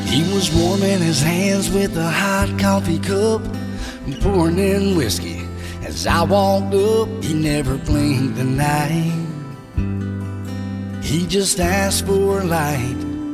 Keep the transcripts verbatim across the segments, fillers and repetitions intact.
He was warming his hands with a hot coffee cup and pouring in whiskey. As I walked up, he never blinked an eye. He just asked for a light.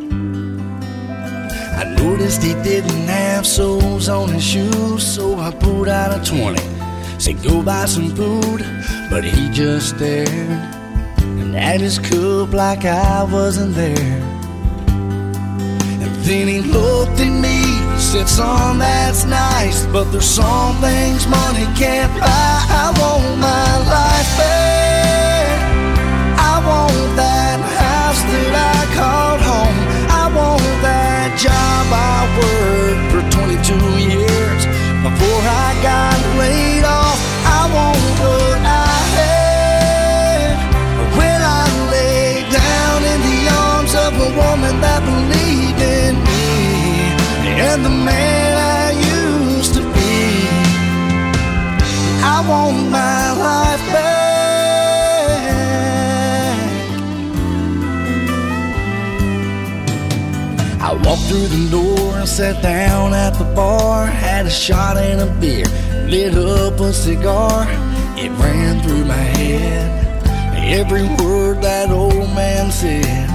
I noticed he didn't have soles on his shoes, so I pulled out a twenty, said go buy some food, but he just stared and at his cup like I wasn't there. And then he looked at me, said, son, that's nice, but there's some things money can't buy. I want my life back. I want that house that I called home. I want that job I worked for twenty-two years before I got laid off. I want what I had when I lay down in the arms of a woman that believed in me and the man I used to be. I want my life back. I walked through the door and sat down at the bar, had a shot and a beer, lit up a cigar. It ran through my head, every word that old man said.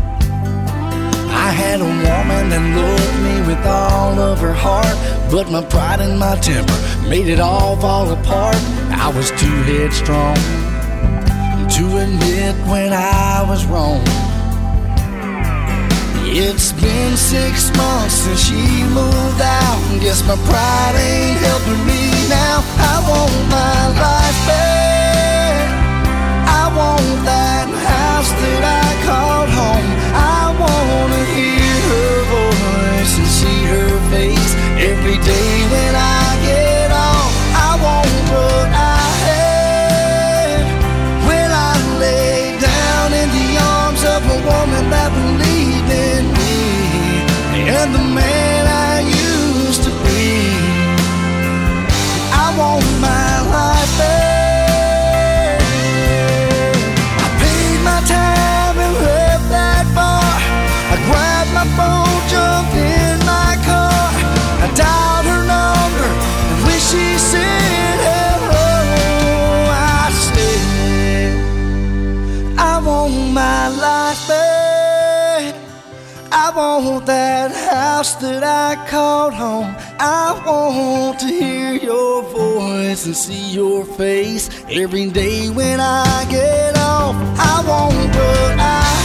I had a woman that loved me with all of her heart, but my pride and my temper made it all fall apart. I was too headstrong to admit when I was wrong. It's been six months since she moved out. Guess my pride ain't helping me now. I want my life back. I want that house that I called home. I wanna hear her voice and see her face every day when I get off. I want what I had when I lay down in the arms of a woman that believed in me and the man I used to be. I want my life back. I paid my time and left that bar. I grabbed my phone, jumped in my car. I dialed her number and when she said hello, I said, I want my life back. I want that house that I called home. I want to hear your voice and see your face every day when I get off. I want what I